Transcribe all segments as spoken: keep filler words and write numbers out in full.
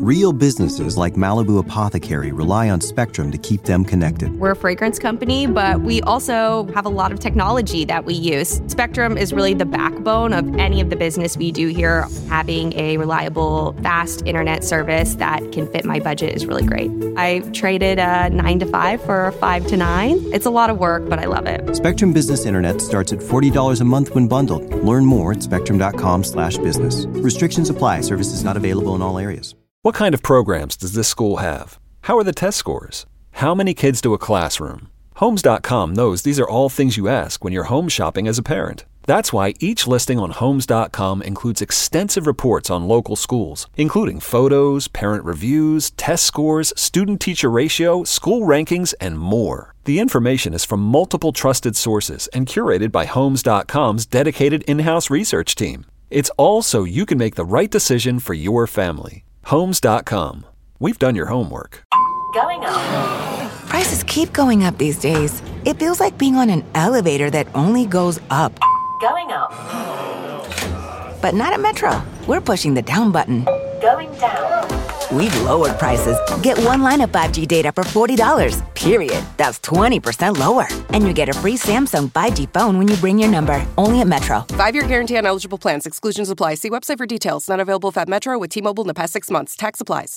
Real businesses like Malibu Apothecary rely on Spectrum to keep them connected. We're a fragrance company, but we also have a lot of technology that we use. Spectrum is really the backbone of any of the business we do here. Having a reliable, fast internet service that can fit my budget is really great. I traded a nine to five for a five to nine. It's a lot of work, but I love it. Spectrum Business Internet starts at forty dollars a month when bundled. Learn more at spectrum.com slash business. Restrictions apply. Services not available in all areas. What kind of programs does this school have? How are the test scores? How many kids do a classroom? Homes dot com knows these are all things you ask when you're home shopping as a parent. That's why each listing on Homes dot com includes extensive reports on local schools, including photos, parent reviews, test scores, student-teacher ratio, school rankings, and more. The information is from multiple trusted sources and curated by Homes dot com's dedicated in-house research team. It's all so you can make the right decision for your family. Homes dot com. We've done your homework. Going up. Prices keep going up these days. It feels like being on an elevator that only goes up. Going up. But not at Metro. We're pushing the down button. Going down. We've lowered prices. Get one line of five G data for forty dollars, period. That's twenty percent lower. And you get a free Samsung five G phone when you bring your number. Only at Metro. Five-year guarantee on eligible plans. Exclusions apply. See website for details. Not available if at Metro with T-Mobile in the past six months. Tax applies.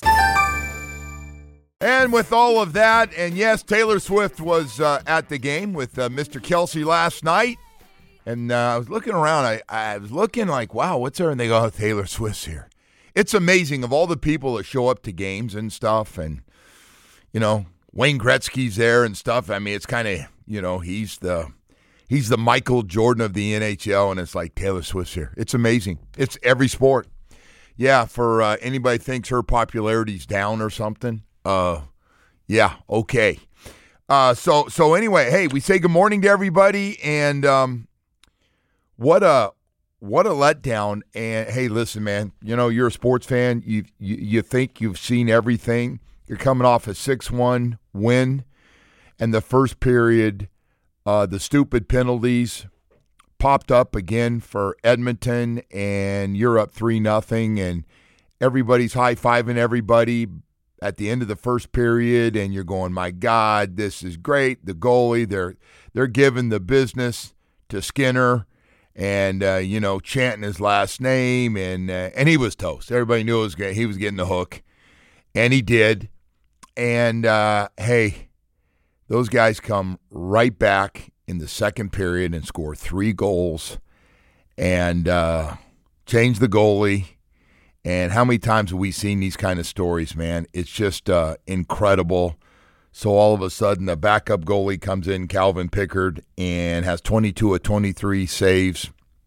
And with all of that, and yes, Taylor Swift was uh, at the game with uh, Mister Kelsey last night. And uh, I was looking around. I, I was looking like, wow, what's her? And they go, oh, Taylor Swift's here. It's amazing of all the people that show up to games and stuff. And, you know, Wayne Gretzky's there and stuff. I mean, it's kind of, you know, he's the he's the Michael Jordan of the N H L. And it's like Taylor Swift's here. It's amazing. It's every sport. Yeah, for uh, anybody thinks her popularity's down or something, uh, yeah, okay. Uh, so, so anyway, hey, we say good morning to everybody. And um, what a... What a letdown. And, hey, listen, man, you know, you're a sports fan. You, you you think you've seen everything. You're coming off a six one win. And the first period, uh, the stupid penalties popped up again for Edmonton, and you're up three nothing, and everybody's high-fiving everybody at the end of the first period, and you're going, my God, this is great. The goalie, they're they're giving the business to Skinner. And, uh, you know, chanting his last name, and uh, and he was toast. Everybody knew it was he was getting the hook, and he did. And, uh, hey, those guys come right back in the second period and score three goals and uh, change the goalie. And how many times have we seen these kind of stories, man? It's just uh, incredible. So all of a sudden, the backup goalie comes in, Calvin Pickard, and has twenty-two of twenty-three saves.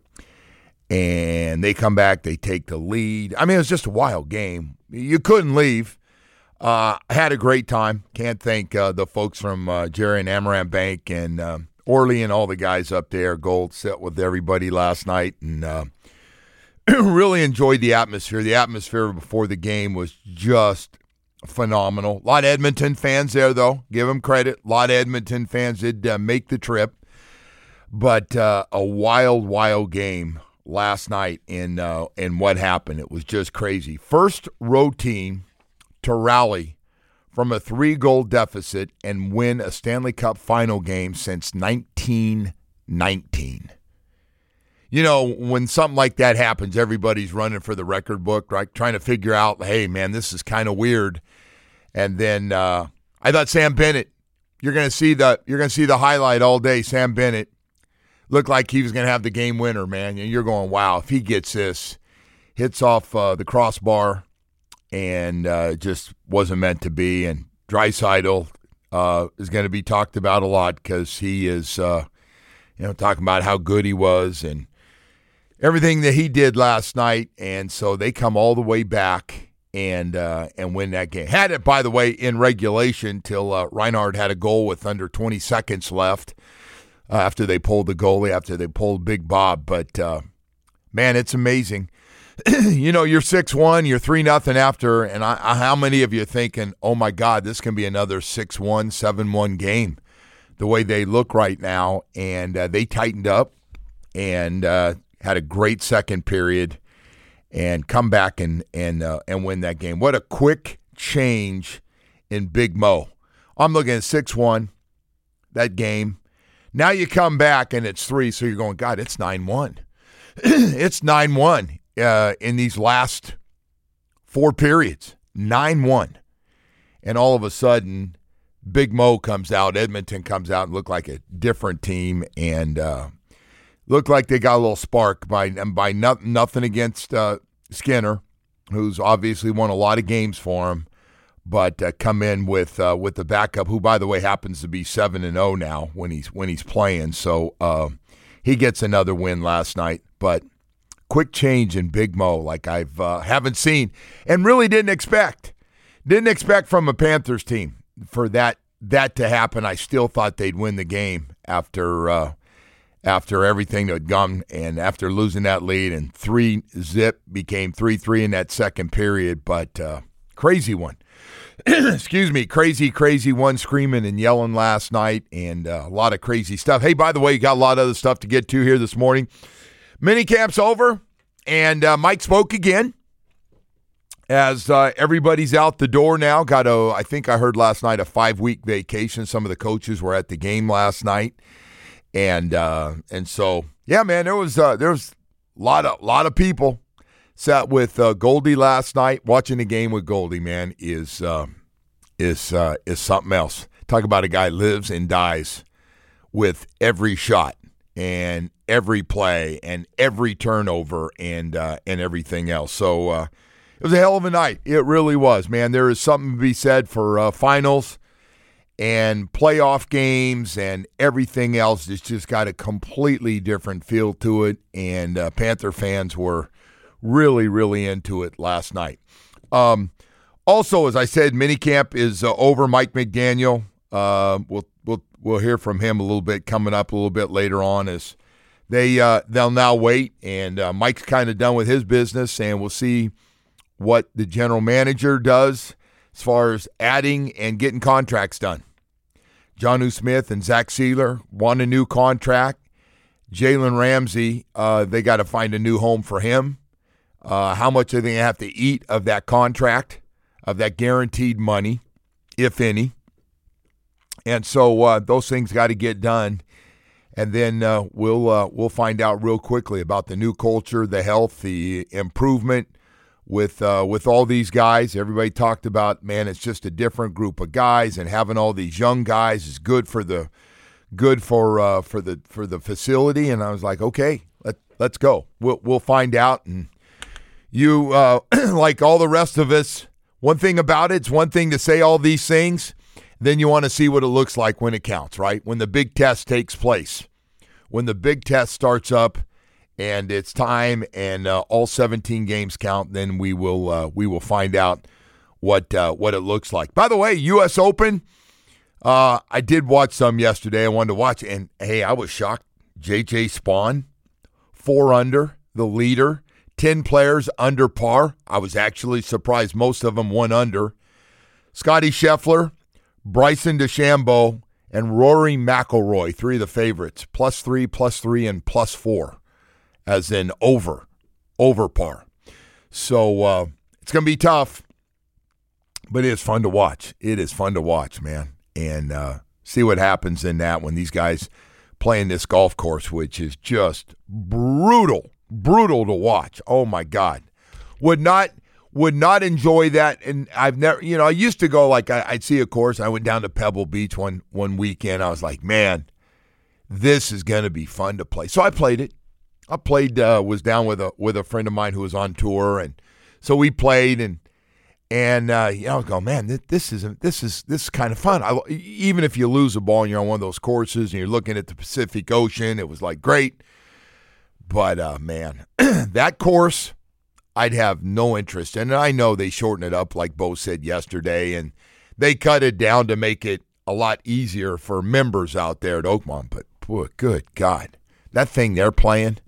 And they come back, they take the lead. I mean, it was just a wild game. You couldn't leave. Uh, I had a great time. Can't thank uh, the folks from uh, Jerry and Amaranth Bank and uh, Orly and all the guys up there. Gold set with everybody last night, and uh, really enjoyed the atmosphere. The atmosphere before the game was just phenomenal. A lot of Edmonton fans there, though. Give them credit. A lot of Edmonton fans did uh, make the trip. But uh, a wild, wild game last night in, uh, in what happened. It was just crazy. First road team to rally from a three-goal deficit and win a Stanley Cup final game since nineteen nineteen. You know, when something like that happens, everybody's running for the record book, right? Trying to figure out, hey, man, this is kind of weird. And then uh, I thought Sam Bennett, you're going to see the you're going to see the highlight all day. Sam Bennett looked like he was going to have the game winner, man. And you're going, wow, if he gets this, hits off uh, the crossbar, and uh, just wasn't meant to be. And Draisaitl uh, is going to be talked about a lot because he is, uh, you know, talking about how good he was and everything that he did last night. And so they come all the way back and uh, and win that game. Had it, by the way, in regulation till uh, Reinhard had a goal with under twenty seconds left uh, after they pulled the goalie, after they pulled Big Bob. But, uh, man, it's amazing. You know, you're six one, you're three nothing after, and I, I, how many of you are thinking, oh, my God, this can be another six one, seven one game, the way they look right now. And uh, they tightened up and uh, had a great second period. and come back and and uh, and win that game. What a quick change in Big Mo. I'm looking at six one, that game. Now you come back and it's three, so you're going, God, it's nine one. It's nine one uh, in these last four periods. nine one. And all of a sudden, Big Mo comes out, Edmonton comes out and looked like a different team and uh, looked like they got a little spark by, by no, nothing against uh, Skinner, who's obviously won a lot of games for him, but uh, come in with uh, with the backup, who, by the way, happens to be seven and oh now when he's when he's playing. So uh, he gets another win last night. But quick change in Big Mo like I've uh, haven't seen and really didn't expect. Didn't expect from a Panthers team for that that to happen. I still thought they'd win the game after uh, after everything that had gone and after losing that lead, and three zip became three three in that second period. But uh, crazy one. Excuse me, crazy, crazy one, screaming and yelling last night, and uh, a lot of crazy stuff. Hey, by the way, you got a lot of other stuff to get to here this morning. Minicamp's over, and uh, Mike spoke again as uh, everybody's out the door now. Got a, I think I heard last night, a five-week vacation. Some of the coaches were at the game last night, and uh, and so yeah, man, there was uh, there was a lot of lot of people. Sat with uh, Goldie last night. Watching the game with Goldie, man, is uh, is uh, is something else. Talk about a guy lives and dies with every shot and every play and every turnover and uh, and everything else. So uh, it was a hell of a night. It really was, man. There is something to be said for uh, finals and playoff games and everything else. It's just got a completely different feel to it, and uh, Panther fans were really, really into it last night. Um, also, as I said, minicamp is uh, over. Mike McDaniel, uh, we'll we'll we'll hear from him a little bit coming up a little bit later on. As they uh, they'll now wait, and uh, Mike's kind of done with his business, and we'll see what the general manager does as far as adding and getting contracts done. Jonnu Smith and Zach Sealer want a new contract. Jalen Ramsey, uh, they got to find a new home for him. Uh, how much are they going to have to eat of that contract, of that guaranteed money, if any? And so uh, those things got to get done, and then uh, we'll uh, we'll find out real quickly about the new culture, the health, the improvement with uh, with all these guys. Everybody talked about, man, it's just a different group of guys, and having all these young guys is good for the good for uh, for the for the facility. And I was like, okay, let let's go. We'll we'll find out. And You, uh, like all the rest of us, one thing about it, it's one thing to say all these things, then you want to see what it looks like when it counts, right? When the big test takes place, when the big test starts up and it's time and uh, all seventeen games count, then we will uh, we will find out what uh, what it looks like. By the way, U S Open, uh, I did watch some yesterday. I wanted to watch, and hey, I was shocked. J J Spawn, four under, the leader. ten players under par. I was actually surprised most of them went under. Scotty Scheffler, Bryson DeChambeau, and Rory McIlroy, three of the favorites, plus three, plus three, and plus four, as in over, over par. So uh, it's going to be tough, but it is fun to watch. It is fun to watch, man, and uh, see what happens in that when these guys play in this golf course, which is just brutal. Brutal to watch. Oh my God, would not would not enjoy that. And I've never, you know, I used to go like I, I'd see a course. I went down to Pebble Beach one one weekend. I was like, man, this is going to be fun to play. So I played it. I played. Uh, was down with a with a friend of mine who was on tour, and so we played. And and uh, you know, I was going, man, this, this is this is this is kind of fun. I, even if you lose a ball and you're on one of those courses and you're looking at the Pacific Ocean, it was like great. But, uh, man, that course, I'd have no interest in. And I know they shorten it up, like Bo said yesterday, and they cut it down to make it a lot easier for members out there at Oakmont. But, boy, good God, that thing they're playing,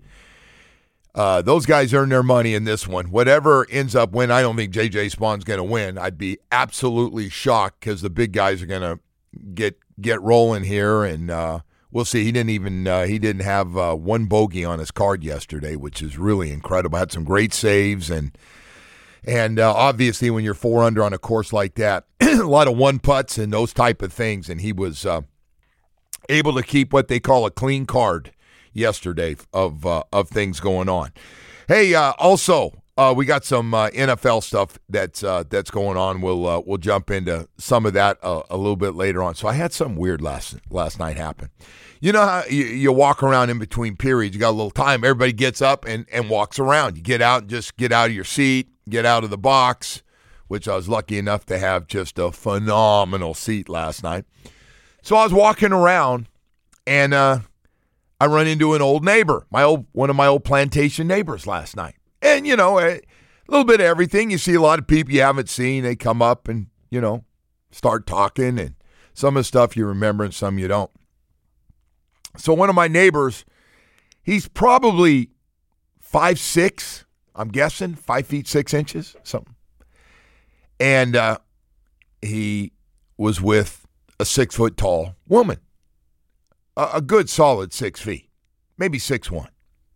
uh, those guys earn their money in this one. Whatever ends up winning, I don't think J J Spawn's going to win. I'd be absolutely shocked because the big guys are going to get get rolling here, and uh, we'll see. He didn't even uh, he didn't have uh, one bogey on his card yesterday, which is really incredible. Had some great saves, and and uh, obviously when you're four under on a course like that, a lot of one putts and those type of things, and he was uh, able to keep what they call a clean card yesterday of uh, of things going on. Hey, uh, also. Uh, we got some uh, N F L stuff that's uh, that's going on. We'll uh, we'll jump into some of that uh, a little bit later on. So I had something weird last last night happen. You know how you, you walk around in between periods. You got a little time. Everybody gets up and, and walks around. You get out and just get out of your seat, get out of the box, which I was lucky enough to have just a phenomenal seat last night. So I was walking around, and uh, I run into an old neighbor, my old one of my old plantation neighbors last night. And, you know, a little bit of everything. You see a lot of people you haven't seen. They come up and, you know, start talking. And some of the stuff you remember and some you don't. So one of my neighbors, he's probably five six, I'm guessing, five feet six inches, something. And uh, he was with a six-foot-tall woman, a, a good solid six feet, maybe six one.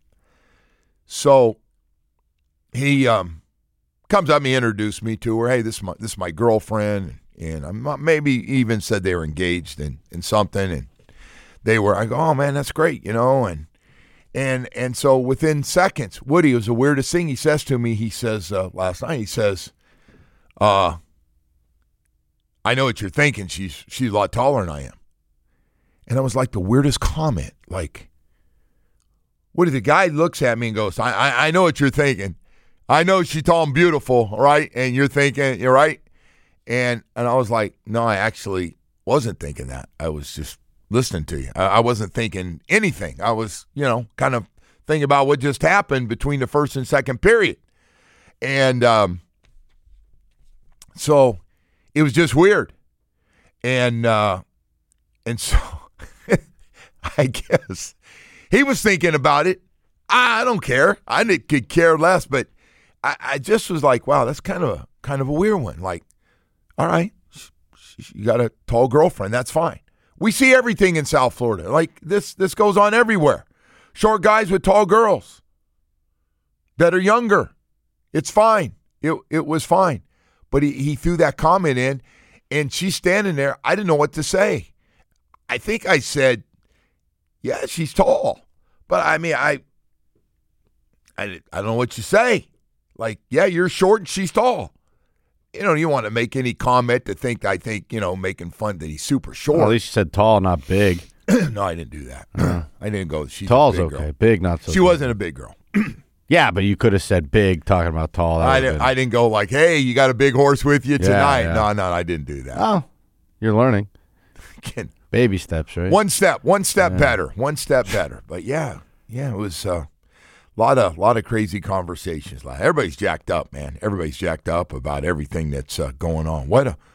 So he um, comes up and he introduced me to her. Hey, this is my, this is my girlfriend. And I maybe even said they were engaged in, in something. And they were, I go, oh, man, that's great, you know. And and and so within seconds, Woody, it was the weirdest thing. He says to me, he says uh, last night, he says, uh, I know what you're thinking. She's, she's a lot taller than I am. And that was like the weirdest comment. Like, Woody, the guy looks at me and goes, I, I, I know what you're thinking. I know she's tall and beautiful, right? And you're thinking, you're right. And and I was like, no, I actually wasn't thinking that. I was just listening to you. I, I wasn't thinking anything. I was, you know, kind of thinking about what just happened between the first and second period. And um, so it was just weird. And, uh, and so I guess he was thinking about it. I don't care. I could care less, but I, I just was like, wow, that's kind of a kind of a weird one. Like, all right, you got a tall girlfriend. That's fine. We see everything in South Florida. Like this, this goes on everywhere. Short guys with tall girls that are younger. It's fine. It it was fine. But he, he threw that comment in, and she's standing there. I didn't know what to say. I think I said, yeah, she's tall. But, I mean, I, I, I don't know what you say. Like, yeah, you're short and she's tall. You know, you want to make any comment to think, I think, you know, making fun that he's super short. Well, at least you said tall, not big. No, I didn't do that. Uh, I didn't go, she's Tall's a big okay. girl. Big, not so She big. wasn't a big girl. Yeah, but you could have said big talking about tall. That I didn't, I didn't go like, hey, you got a big horse with you tonight. yeah. No, no, I didn't do that. Oh, you're learning. Again, Baby steps, right? one step, one step Yeah. better, one step better. But, yeah, yeah, it was a uh, lot of lot of crazy conversations. Like, everybody's jacked up, man. Everybody's jacked up about everything that's uh, going on. What a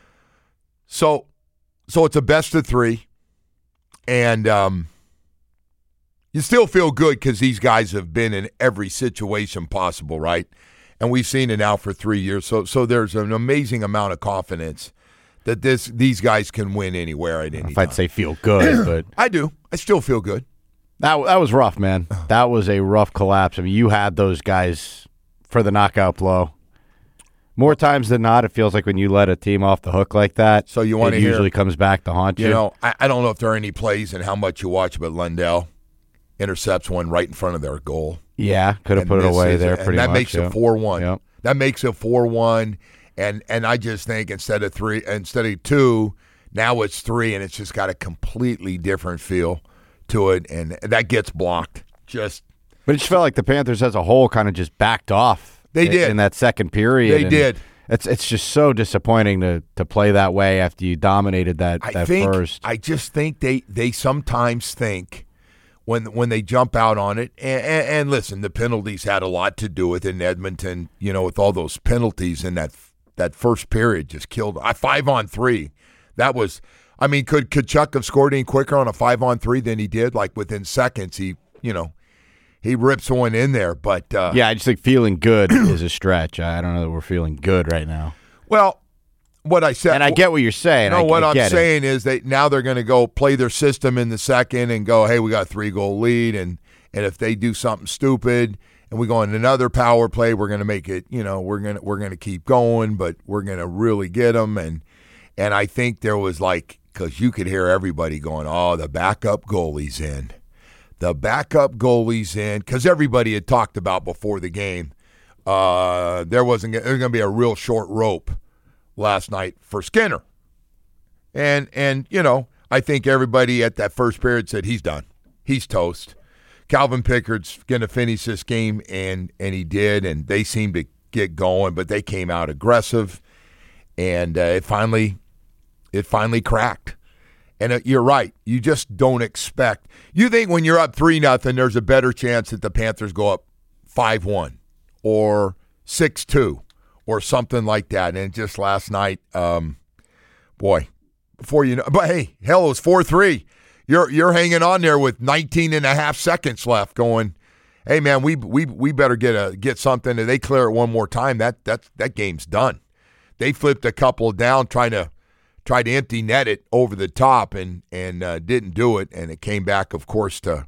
So, so it's a best of three, and um, you still feel good because these guys have been in every situation possible, right? And we've seen it now for three years. So, so there's an amazing amount of confidence that this these guys can win anywhere at any time. If I'd say feel good, but I do. I still feel good. that that was rough, man. That was a rough collapse. I mean, you had those guys for the knockout blow. More times than not, it feels like when you let a team off the hook like that, So you wanna it hear- usually comes back to haunt you. You know, I, I don't know if there are any plays and how much you watch, but Lundell intercepts one right in front of their goal. yeah, could have And put it this away is- there and pretty that much. makes yeah. it four one. Yep. That makes it four one. And and I just think instead of three, instead of two, now it's three, and it's just got a completely different feel to it, and that gets blocked. Just But it just felt like the Panthers as a whole kind of just backed off. They i- did. in that second period. They and did. It's it's just so disappointing to to play that way after you dominated that, I that think first. I just think they they sometimes think when when they jump out on it, and, and, and listen, the penalties had a lot to do with it in Edmonton. You know, with all those penalties in that that first period, just killed. I five on three. That was, I mean, could could Chuck have scored any quicker on a five on three than he did? Like within seconds, he you know he rips one in there. But uh, yeah, I just think feeling good is a stretch. I don't know that we're feeling good right now. well, what I said. And I get what you're saying. No, I, what I I'm get saying is that now they're going to go play their system in the second and go, hey, we got a three-goal lead, and and if they do something stupid and we go in another power play, we're going to make it, you know, we're going to we're going to keep going, but we're going to really get them. And, and I think there was like, because you could hear everybody going, oh, the backup goalie's in. The backup goalie's in, because everybody had talked about before the game, uh, there wasn't there was going to be a real short rope last night for Skinner. And, and you know, I think everybody at that first period said he's done. He's toast. Calvin Pickard's going to finish this game, and, and he did, and they seemed to get going, but they came out aggressive, and uh, it finally it finally cracked. And uh, you're right. You just don't expect. You think when you're up three nothing, there's a better chance that the Panthers go up five one or six two or something like that. And just last night, um, boy, before you know, but hey, hell, it was four three. You're you're hanging on there with nineteen and a half seconds left going, hey, man, we we we better get a get something. And they clear it one more time, that that, that game's done. They flipped a couple down trying to tried to empty net it over the top and and uh, didn't do it, and it came back, of course, to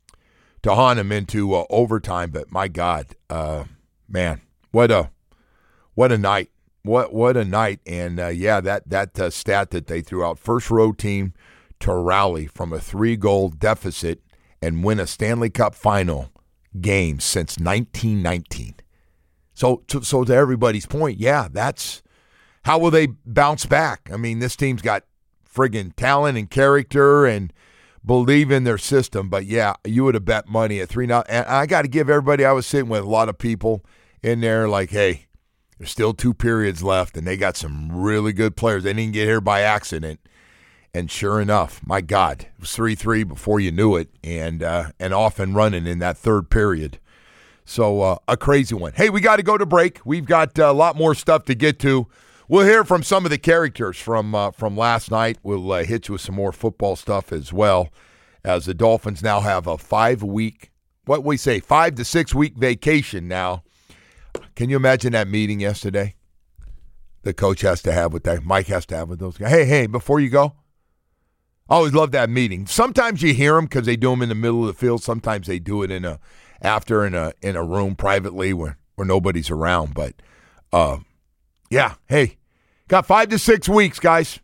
to haunt him into uh, overtime. But my God, uh, man, what a what a night, what what a night, and uh, yeah, that that uh, stat that they threw out, first road team to rally from a three goal deficit and win a Stanley Cup final game since nineteen nineteen. So to, so to everybody's point, yeah, that's. How will they bounce back? I mean, this team's got friggin' talent and character and believe in their system. But, yeah, you would have bet money at three now. And I got to give everybody, I was sitting with a lot of people in there like, hey, there's still two periods left, and they got some really good players. They didn't get here by accident. And sure enough, my God, it was three three before you knew it, and uh, and off and running in that third period. So uh, a crazy one. Hey, we got to go to break. We've got uh, a lot more stuff to get to. We'll hear from some of the characters from uh, from last night. We'll uh, hit you with some more football stuff as well, as the Dolphins now have a five-week, what we say, five to six-week vacation now. Can you imagine that meeting yesterday? The coach has to have with that, Mike has to have with those guys. Hey, hey, before you go, I always love that meeting. Sometimes you hear them because they do them in the middle of the field. Sometimes they do it in a after in a in a room privately where, where nobody's around. But, uh, yeah, hey. Got five to six weeks, guys.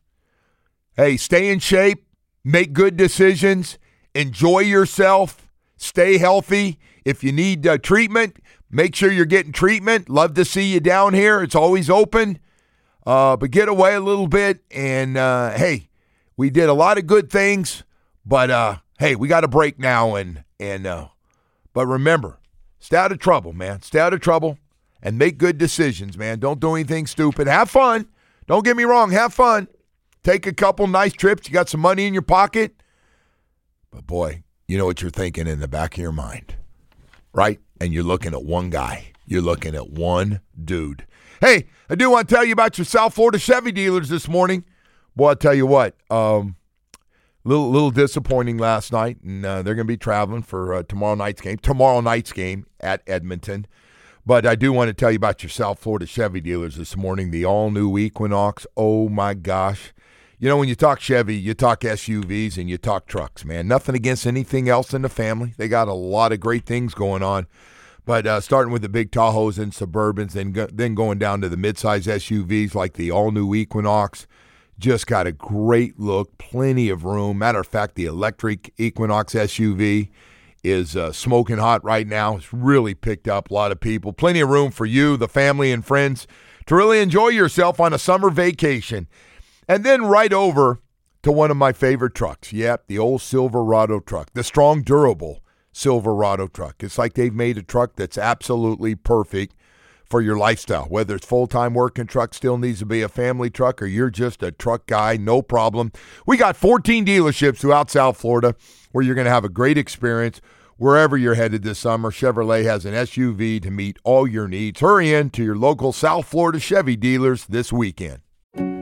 Hey, stay in shape, make good decisions, enjoy yourself, stay healthy. If you need uh, treatment, make sure you're getting treatment. Love to see you down here. It's always open. Uh, but get away a little bit. And, uh, hey, we did a lot of good things. But, uh, hey, we got a break now. And, and uh, But remember, stay out of trouble, man. Stay out of trouble and make good decisions, man. Don't do anything stupid. Have fun. Don't get me wrong, have fun. Take a couple nice trips. You got some money in your pocket. But, boy, you know what you're thinking in the back of your mind, right? And you're looking at one guy. You're looking at one dude. Hey, I do want to tell you about your South Florida Chevy dealers this morning. Boy, I'll tell you what, um, little little disappointing last night, and uh, they're going to be traveling for uh, tomorrow night's game, tomorrow night's game at Edmonton. But I do want to tell you about your South Florida Chevy dealers this morning, the all-new Equinox. Oh, my gosh. You know, when you talk Chevy, you talk S U Vs and you talk trucks, man. Nothing against anything else in the family. They got a lot of great things going on. But uh, starting with the big Tahoes and Suburbans, then, go, then going down to the midsize S U Vs like the all-new Equinox. Just got a great look, plenty of room. Matter of fact, the electric Equinox S U V is uh, smoking hot right now. It's really picked up a lot of people. Plenty of room for you, the family, and friends to really enjoy yourself on a summer vacation. And then right over to one of my favorite trucks. Yep, the old Silverado truck, the strong, durable Silverado truck. It's like they've made a truck that's absolutely perfect for your lifestyle. Whether it's full-time working truck, still needs to be a family truck, or you're just a truck guy, no problem. We got fourteen dealerships throughout South Florida where you're going to have a great experience wherever you're headed this summer. Chevrolet has an S U V to meet all your needs. Hurry in to your local South Florida Chevy dealers this weekend.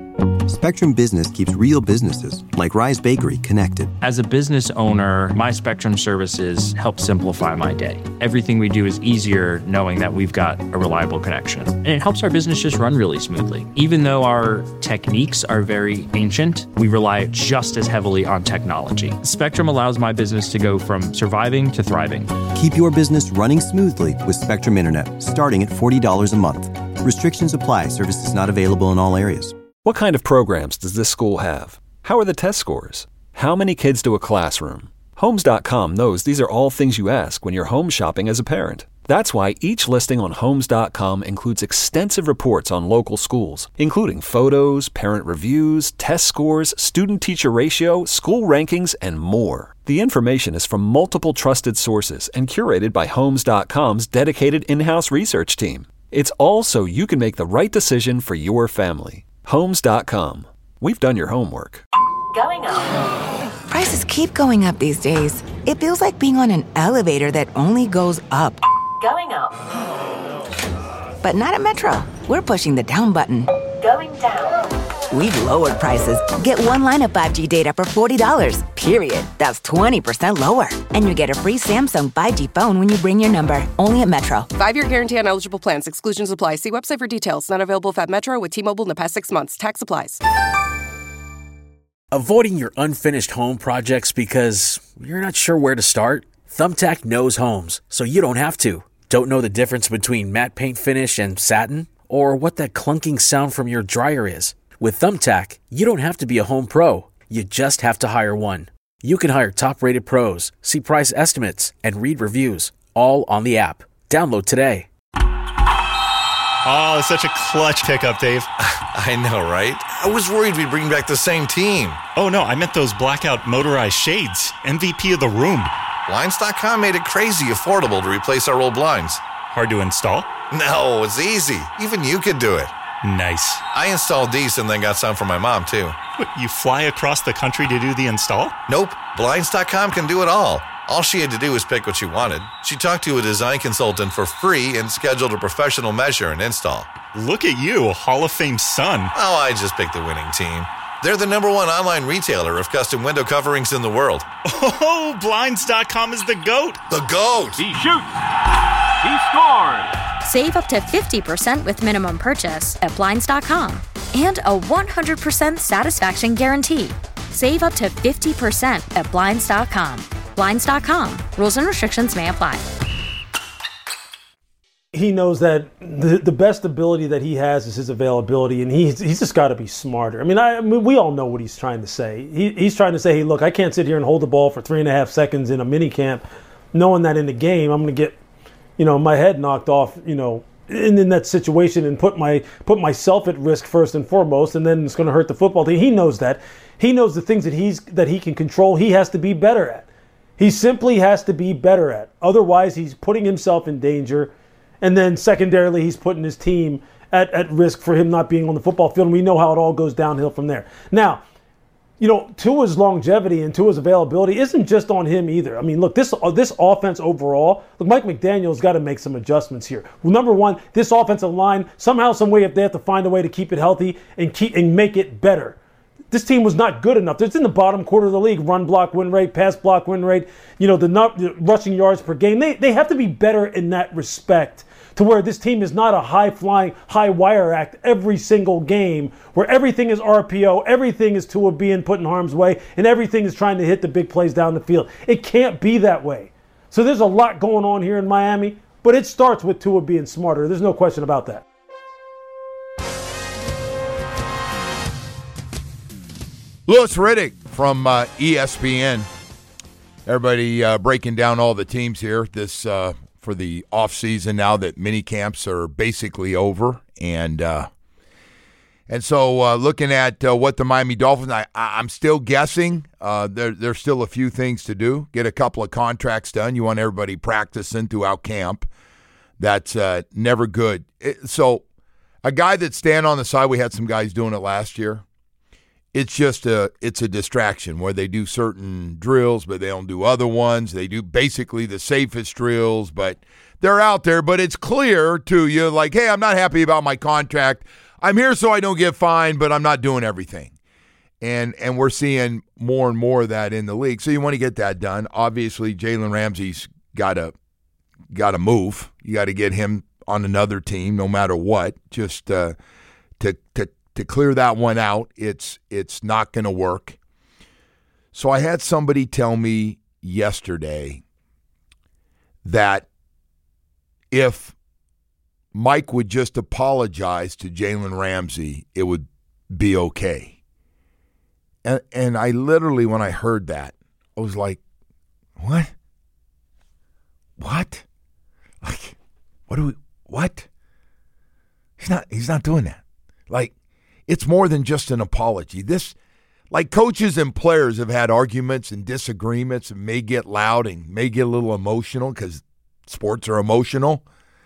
Spectrum Business keeps real businesses, like Rise Bakery, connected. As a business owner, my Spectrum services help simplify my day. Everything we do is easier knowing that we've got a reliable connection. And it helps our business just run really smoothly. Even though our techniques are very ancient, we rely just as heavily on technology. Spectrum allows my business to go from surviving to thriving. Keep your business running smoothly with Spectrum Internet, starting at forty dollars a month. Restrictions apply. Services not available in all areas. What kind of programs does this school have? How are the test scores? How many kids do a classroom? Homes dot com knows these are all things you ask when you're home shopping as a parent. That's why each listing on Homes dot com includes extensive reports on local schools, including photos, parent reviews, test scores, student-teacher ratio, school rankings, and more. The information is from multiple trusted sources and curated by Homes dot com's dedicated in-house research team. It's all so you can make the right decision for your family. Homes dot com. We've done your homework. Going up. Prices keep going up these days. It feels like being on an elevator that only goes up. Going up. But not at Metro. We're pushing the down button. Going down. We've lowered prices. Get one line of five G data for forty dollars, period. That's twenty percent lower. And you get a free Samsung five G phone when you bring your number. Only at Metro. Five-year guarantee on eligible plans. Exclusions apply. See website for details. Not available if at Metro with T-Mobile in the past six months. Tax applies. Avoiding your unfinished home projects because you're not sure where to start? Thumbtack knows homes, so you don't have to. Don't know the difference between matte paint finish and satin? Or what that clunking sound from your dryer is? With Thumbtack, you don't have to be a home pro. You just have to hire one. You can hire top-rated pros, see price estimates, and read reviews, all on the app. Download today. Oh, such a clutch pickup, Dave. I know, right? I was worried we'd bring back the same team. Oh, no, I meant those blackout motorized shades. M V P of the room. Blinds dot com made it crazy affordable to replace our old blinds. Hard to install? No, it's easy. Even you could do it. Nice. I installed these and then got some for my mom, too. What, you fly across the country to do the install? Nope. Blinds dot com can do it all. All she had to do was pick what she wanted. She talked to a design consultant for free and scheduled a professional measure and install. Look at you, Hall of Fame son. Oh, I just picked the winning team. They're the number one online retailer of custom window coverings in the world. Oh, Blinds dot com is the GOAT. The GOAT! He shoots! He scores! Save up to fifty percent with minimum purchase at Blinds dot com. And a one hundred percent satisfaction guarantee. Save up to fifty percent at Blinds dot com. Blinds dot com. Rules and restrictions may apply. He knows that the, the best ability that he has is his availability, and he's, he's just got to be smarter. I mean, I, I mean, we all know what he's trying to say. He, he's trying to say, hey, look, I can't sit here and hold the ball for three and a half seconds in a mini camp knowing that in the game I'm going to get, you know, my head knocked off, you know, in, in that situation and put my put myself at risk first and foremost, and then it's going to hurt the football team. He knows that. He knows the things that he's that he can control, he has to be better at. He simply has to be better at. Otherwise, he's putting himself in danger. And then secondarily, he's putting his team at, at risk for him not being on the football field. And we know how it all goes downhill from there. Now, you know, Tua's longevity and Tua's availability isn't just on him either. I mean, look, this uh, this offense overall, look, Mike McDaniel's got to make some adjustments here. Well, number one, this offensive line, somehow, some way, if they have to find a way to keep it healthy and keep and make it better. This team was not good enough. It's in the bottom quarter of the league. Run block win rate, pass block win rate, you know, the, not, the rushing yards per game. They they have to be better in that respect, to where this team is not a high-flying, high-wire act every single game where everything is R P O, everything is Tua being put in harm's way, and everything is trying to hit the big plays down the field. It can't be that way. So there's a lot going on here in Miami, but it starts with Tua being smarter. There's no question about that. Louis Riddick from uh, E S P N. Everybody uh, breaking down all the teams here this uh, for the offseason now that mini camps are basically over. And uh, and so uh, looking at uh, what the Miami Dolphins, I, I'm still guessing. Uh, there, there's still a few things to do. Get a couple of contracts done. You want everybody practicing throughout camp. That's uh, never good. It, so a guy that stand on the side, we had some guys doing it last year. It's just a it's a distraction where they do certain drills, but they don't do other ones. They do basically the safest drills, but they're out there. But it's clear to you, like, hey, I'm not happy about my contract. I'm here so I don't get fined, but I'm not doing everything. And and we're seeing more and more of that in the league. So you want to get that done. Obviously, Jalen Ramsey's got to got to move. You got to get him on another team, no matter what. Just uh, to to to clear that one out, it's it's not going to work. So I had somebody tell me yesterday that if Mike would just apologize to Jalen Ramsey, it would be okay. And and I literally, when I heard that, I was like, what? What? Like, what do we, what? He's not, he's not doing that. Like, it's more than just an apology. This, like, coaches and players have had arguments and disagreements and may get loud and may get a little emotional because sports are emotional.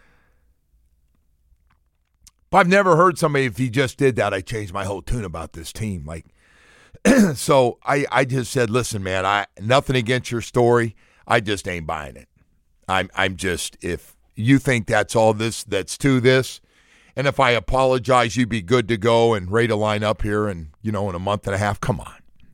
But I've never heard somebody, if he just did that, I changed my whole tune about this team. Like, so I, I just said, listen, man, I nothing against your story. I just ain't buying it. I'm I'm just, if you think that's all this, that's to this, and if I apologize, you'd be good to go and ready to line up here and, you know, in a month and a half, come on.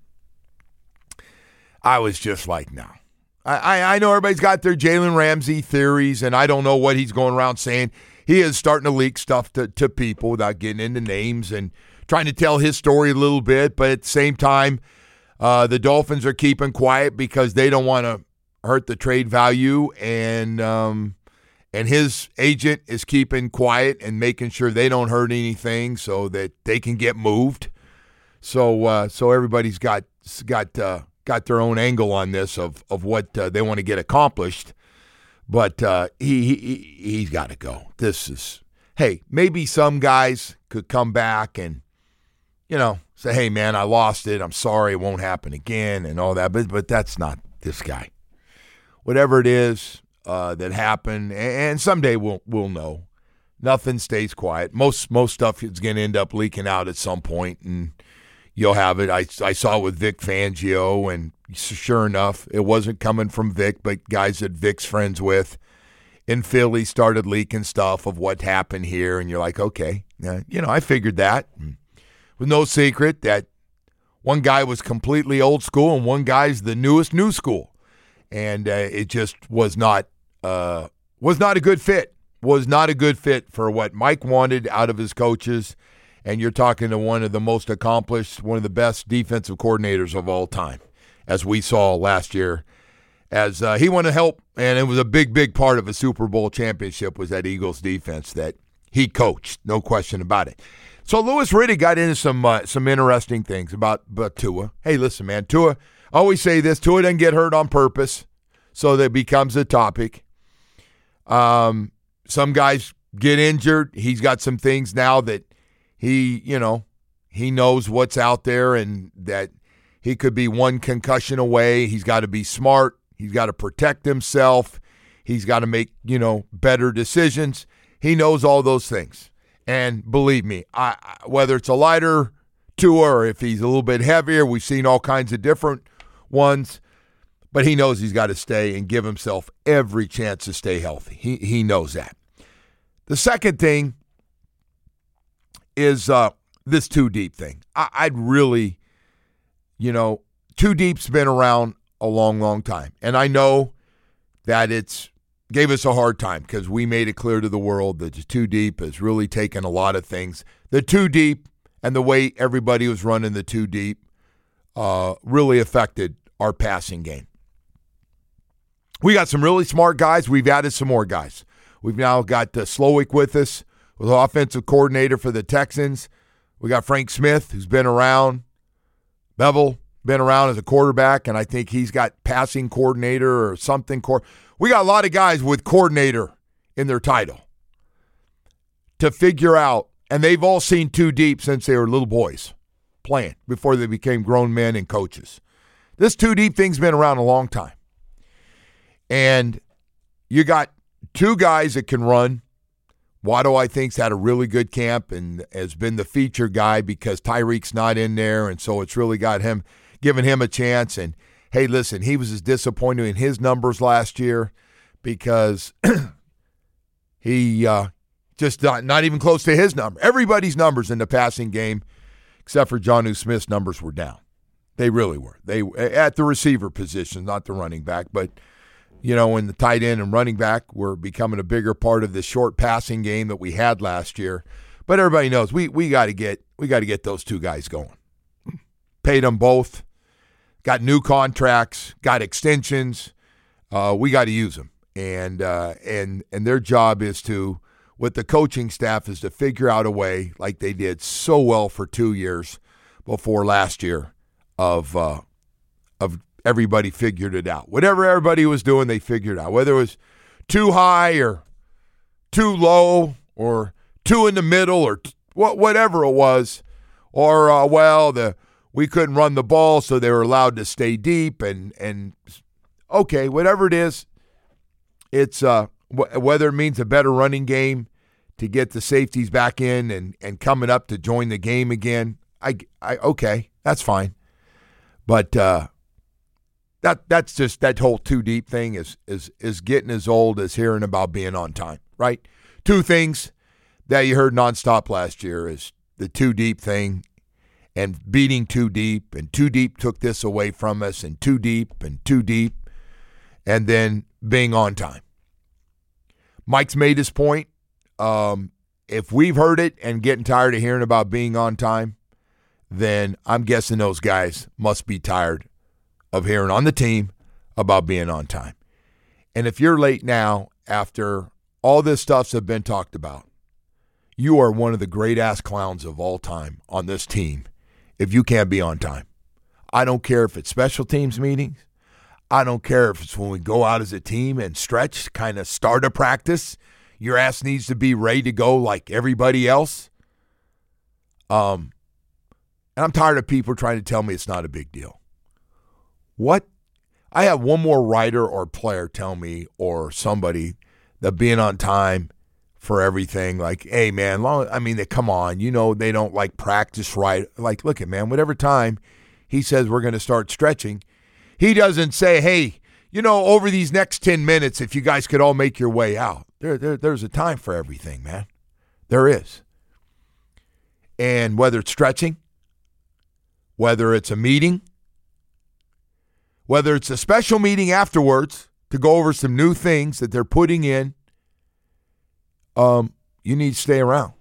I was just like, no. I, I, I know everybody's got their Jalen Ramsey theories, and I don't know what he's going around saying. He is starting to leak stuff to, to people without getting into names and trying to tell his story a little bit, but at the same time, uh, the Dolphins are keeping quiet because they don't want to hurt the trade value, and um, and his agent is keeping quiet and making sure they don't hurt anything so that they can get moved. So uh, so everybody's got got uh, got their own angle on this of of what uh, they want to get accomplished, but uh, he, he he's got to go. This is hey, maybe some guys could come back and, you know, say, hey, man, I lost it. I'm sorry. It won't happen again and all that. But but that's not this guy. Whatever it is uh, that happened, and someday we'll we'll know. Nothing stays quiet. Most most stuff is going to end up leaking out at some point, and you'll have it. I, I saw it with Vic Fangio, and sure enough, it wasn't coming from Vic, but guys that Vic's friends with in Philly started leaking stuff of what happened here, and you're like, okay, yeah, you know, I figured that. With no secret that one guy was completely old school and one guy's the newest new school, and uh, it just was not uh, was not a good fit. Was not a good fit for what Mike wanted out of his coaches, and you're talking to one of the most accomplished, one of the best defensive coordinators of all time, as we saw last year. As uh, he wanted to help, and it was a big, big part of a Super Bowl championship was that Eagles defense that he coached, no question about it. So Louis Riddick got into some uh, some interesting things about, about Tua. Hey, listen, man, Tua, I always say this, Tua doesn't get hurt on purpose, so that becomes a topic. Um, some guys get injured. He's got some things now that he, you know, he knows what's out there and that he could be one concussion away. He's got to be smart. He's got to protect himself. He's got to make, you know, better decisions. He knows all those things. And believe me, I, whether it's a lighter Tua or if he's a little bit heavier, we've seen all kinds of different ones. But he knows he's got to stay and give himself every chance to stay healthy. He he knows that. The second thing is uh, this Too Deep thing. I, I'd really, you know, Too Deep's been around a long, long time. And I know that it's gave us a hard time because we made it clear to the world that the Too Deep has really taken a lot of things. The Too Deep and the way everybody was running the Too Deep uh, really affected our passing game. We got some really smart guys. We've added some more guys. We've now got uh, Slowick with us, with the offensive coordinator for the Texans. We got Frank Smith, who's been around. Bevel, been around as a quarterback, and I think he's got passing coordinator or something. We got a lot of guys with coordinator in their title to figure out, and they've all seen Too Deep since they were little boys playing before they became grown men and coaches. This Too Deep thing's been around a long time. And you got two guys that can run. Waddle, I think, has had a really good camp and has been the feature guy because Tyreek's not in there, and so it's really got him, giving him a chance. And, hey, listen, he was as disappointed in his numbers last year because he uh, Just not, not even close to his number. Everybody's numbers in the passing game, except for Jonnu Smith's numbers, were down. They really were. They at the receiver position, not the running back. But, you know, when the tight end and running back were becoming a bigger part of the short passing game that we had last year. But everybody knows we we got to get we got to get those two guys going. Paid them both. Got new contracts. Got extensions. Uh, we got to use them. And uh, and and their job is to, with the coaching staff, is to figure out a way, like they did so well for two years before last year, of uh, of everybody figured it out. Whatever everybody was doing, they figured out. Whether it was too high or too low or two in the middle or t- whatever it was, or uh, well, the we couldn't run the ball, so they were allowed to stay deep, and and okay, whatever it is, it's uh, w- whether it means a better running game to get the safeties back in and, and coming up to join the game again. I, I okay, that's fine, but uh, that that's just that whole too deep thing is is is getting as old as hearing about being on time, right? Two things that you heard nonstop last year is the too deep thing and beating too deep, and too deep took this away from us, and too deep and too deep, and then being on time. Mike's made his point. Um, if we've heard it and getting tired of hearing about being on time, then I'm guessing those guys must be tired of hearing on the team about being on time. And if you're late now after all this stuff's have been talked about, you are one of the great-ass clowns of all time on this team if you can't be on time. I don't care if it's special teams meetings. I don't care if it's when we go out as a team and stretch, kind of start a practice. Your ass needs to be ready to go like everybody else. Um, and I'm tired of people trying to tell me it's not a big deal. What? I have one more writer or player tell me, or somebody, that being on time for everything, like, hey, man, long, I mean, they come on, you know, they don't like practice right. Like, look at, man, whatever time he says we're going to start stretching, he doesn't say, hey, you know, over these next ten minutes, if you guys could all make your way out. There, there, there's a time for everything, man. There is. And whether it's stretching, whether it's a meeting, whether it's a special meeting afterwards to go over some new things that they're putting in, um, you need to stay around.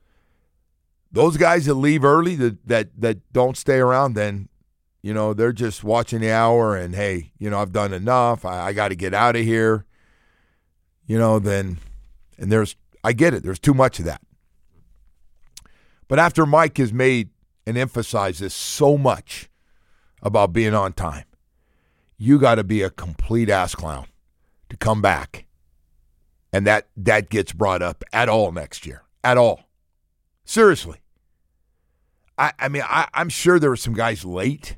Those guys that leave early, that that that don't stay around, then, you know, they're just watching the hour and, hey, you know, I've done enough. I, I got to get out of here. You know, then, and there's, I get it. There's too much of that. But after Mike has made and emphasized this so much about being on time, you got to be a complete ass clown to come back. And that, that gets brought up at all next year. At all. Seriously. I, I mean, I, I'm sure there were some guys late.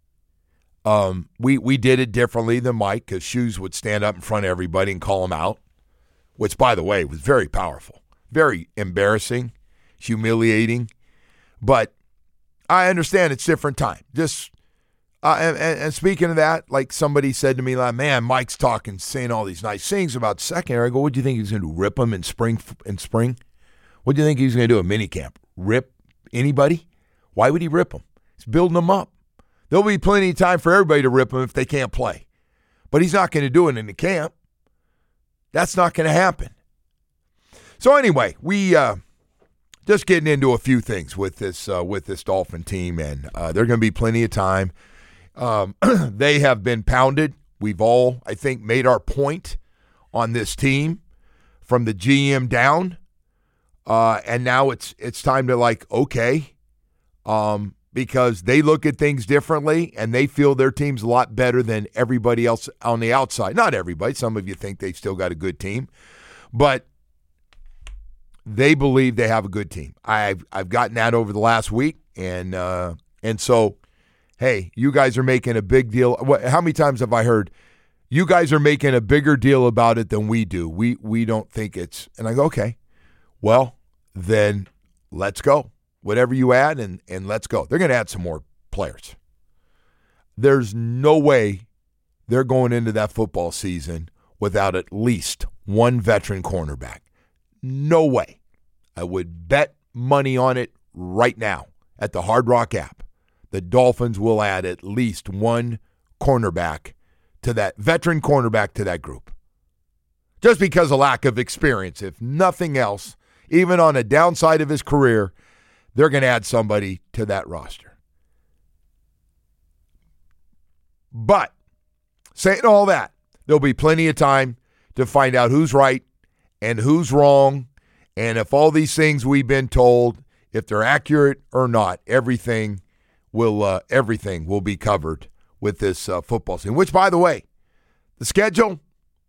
Um, we, we did it differently than Mike, because Shoes would stand up in front of everybody and call them out, which, by the way, was very powerful. Very embarrassing, humiliating. But I understand it's different time. Just uh, and, and, and speaking of that, like somebody said to me, like, man, Mike's talking, saying all these nice things about secondary. I go, what do you think he's going to do? Rip him in spring? In spring? What do you think he's going to do? A mini camp? Rip anybody? Why would he rip them? He's building them up. There'll be plenty of time for everybody to rip them if they can't play. But he's not going to do it in the camp. That's not going to happen. So anyway, we uh, just getting into a few things with this uh, with this Dolphin team, and uh, there's going to be plenty of time. Um, they have been pounded. We've all, I think, made our point on this team from the G M down, uh, and now it's it's time to, like, okay, um, because they look at things differently, and they feel their team's a lot better than everybody else on the outside. Not everybody. Some of you think they've still got a good team, but they believe they have a good team. I've I've gotten that over the last week, and uh, and so, hey, you guys are making a big deal. What, how many times have I heard, you guys are making a bigger deal about it than we do? We we don't think it's, and I go, okay, well, then let's go. Whatever you add, and, and let's go. They're going to add some more players. There's no way they're going into that football season without at least one veteran cornerback. No way. I would bet money on it right now at the Hard Rock app. The Dolphins will add at least one cornerback to that, veteran cornerback to that group. Just because of lack of experience. If nothing else, even on the downside of his career, they're going to add somebody to that roster. But, saying all that, there'll be plenty of time to find out who's right and who's wrong, and if all these things we've been told, if they're accurate or not, everything will uh, everything will be covered with this uh, football season. Which, by the way, the schedule,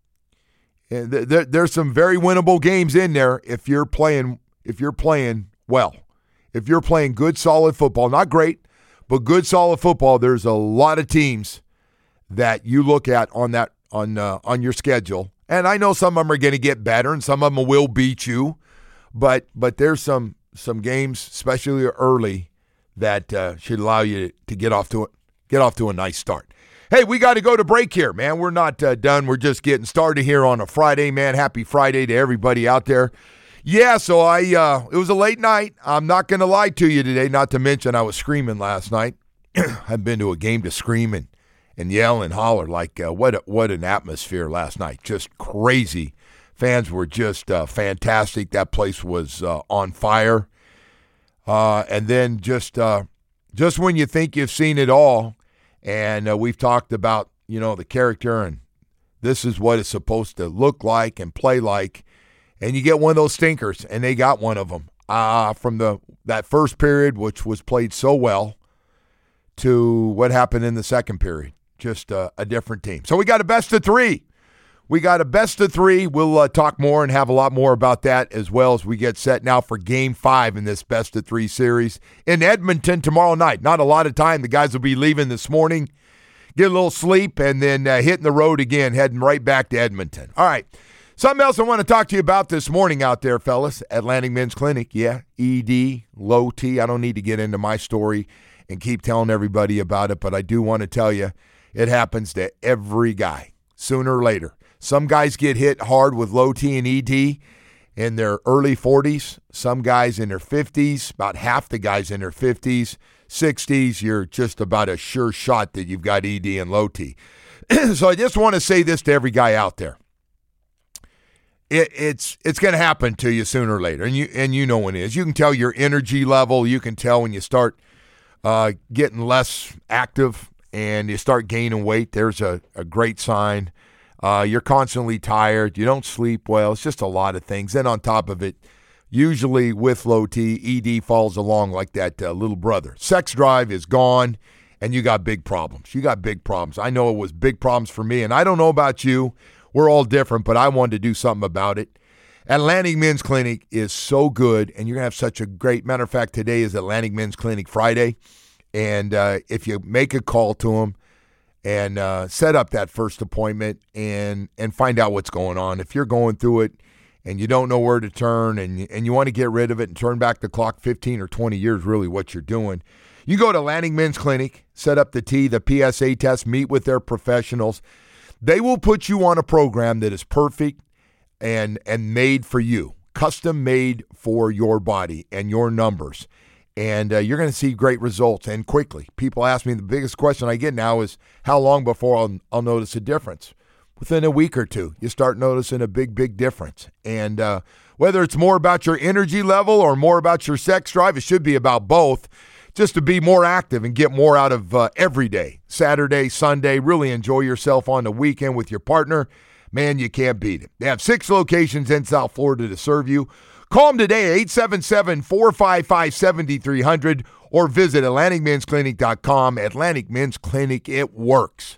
th- th- there's some very winnable games in there if you're playing if you're playing well. If you're playing good, solid football, not great, but good, solid football, there's a lot of teams that you look at on that on uh, on your schedule. And I know some of them are going to get better and some of them will beat you, but but there's some some games, especially early, that uh, should allow you to get off to a, get off to a nice start. Hey, we got to go to break here, man. We're not uh, done. We're just getting started here on a Friday, man. Happy Friday to everybody out there. Yeah, so I uh, it was a late night. I'm not going to lie to you today, not to mention I was screaming last night. I've been to a game to scream and, and yell and holler. Like, uh, what a, what an atmosphere last night. Just crazy. Fans were just uh, fantastic. That place was uh, on fire. Uh, and then just uh, just when you think you've seen it all, and uh, we've talked about, you know, the character and this is what it's supposed to look like and play like, and you get one of those stinkers, and they got one of them uh, from the that first period, which was played so well, to what happened in the second period. Just uh, a different team. So we got a best of three. We got a best of three. We'll uh, talk more and have a lot more about that as well as we get set now for game five in this best of three series in Edmonton tomorrow night. Not a lot of time. The guys will be leaving this morning, get a little sleep, and then uh, hitting the road again, heading right back to Edmonton. All right. Something else I want to talk to you about this morning out there, fellas. Atlantic Men's Clinic, yeah, E D, low T. I don't need to get into my story and keep telling everybody about it, but I do want to tell you it happens to every guy sooner or later. Some guys get hit hard with low T and E D in their early forties. Some guys in their fifties, about half the guys in their fifties, sixties, you're just about a sure shot that you've got E D and low T. So I just want to say this to every guy out there. It, it's it's going to happen to you sooner or later, and you and you know when it is. You can tell your energy level. You can tell when you start uh, getting less active and you start gaining weight. There's a, a great sign. Uh, you're constantly tired. You don't sleep well. It's just a lot of things. Then on top of it, usually with low T, E D falls along like that uh, little brother. Sex drive is gone, and you got big problems. You got big problems. I know it was big problems for me, and I don't know about you. We're all different, but I wanted to do something about it. Atlantic Men's Clinic is so good, and you're going to have such a great – matter of fact, today is Atlantic Men's Clinic Friday, and uh, if you make a call to them and uh, set up that first appointment and and find out what's going on. If you're going through it and you don't know where to turn and, and you want to get rid of it and turn back the clock fifteen or twenty years, really what you're doing, you go to Atlantic Men's Clinic, set up the T, the P S A test, meet with their professionals. They will put you on a program that is perfect and and made for you, custom made for your body and your numbers. And uh, you're going to see great results and quickly. People ask me, the biggest question I get now is how long before I'll, I'll notice a difference? Within a week or two, you start noticing a big, big difference. And uh, whether it's more about your energy level or more about your sex drive, it should be about both. Just to be more active and get more out of uh, every day, Saturday, Sunday, really enjoy yourself on the weekend with your partner. Man, you can't beat it. They have six locations in South Florida to serve you. Call them today, eight seven seven, four five five, seven three zero zero, or visit Atlantic Men's Clinic dot com. Atlantic Men's Clinic, it works.